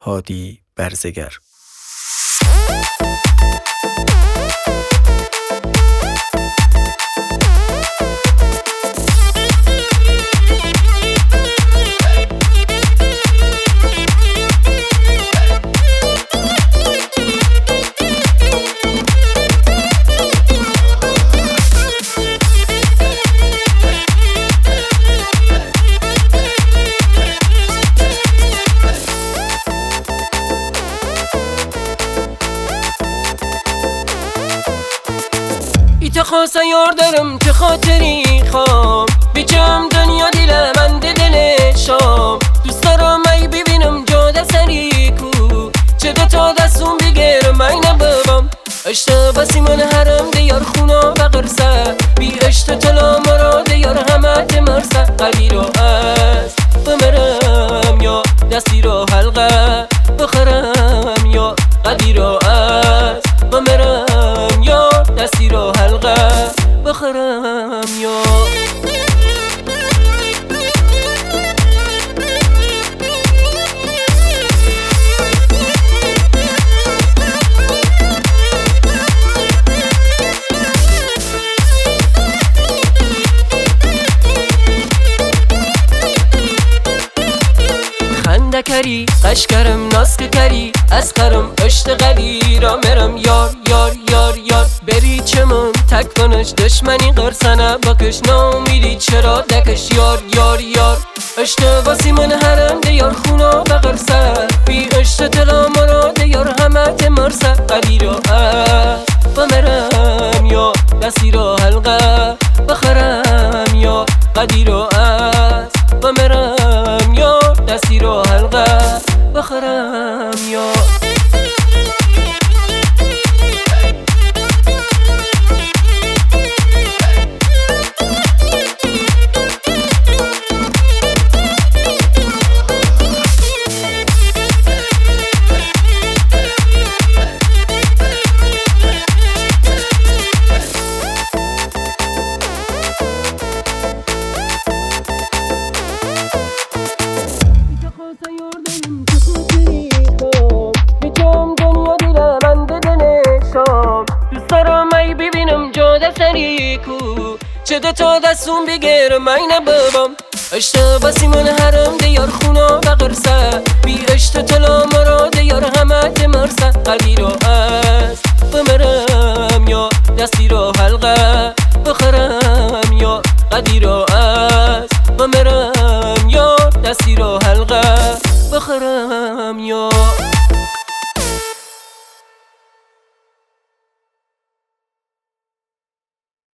هادی برزگر. چه خواست یار دارم چه خاطری خوام بیچم دنیا دیل من دلشام دوست دارم ای ببینم جاده سری کو چه تا دستون بگیرم ای نبابم اشتا بسی من حرم دیار خونا بقرسه بی اشتا تلا مرا دیار همه مرسه قلبی رو از بمرم یا دستی رو حلقه بخرم یا قلبی رو از بمرم یا دستی رو حلقه بخرم یا خنده کری قشکرم ناسک کری از خرم اشتغلی را مرم یار یار یار یار بری چمم تک کنش دشمنی قرصنه بکش نامیدی چرا دکش یار یار یار اشتباسی من حرم دیار خونا بقرصه بی اشتتلا مرا دیار همه مرسه قلی را بمرم یا دستی را حلقه بخرم یا قدی را بمرم یا دستی رو حلقه بخرم یا دوست دارم ای ببینم جاده سری کو چه تا دستون بگیرم ای نبابم اشتا بسی من حرم دیار خونا بقرسه بی اشتا تلا مرا دیار همه مرسه قلبی رو از بمرم یا دستی رو حلقه بخرم یا قدی رو از بمرم یا دستی رو حلقه بخرم یا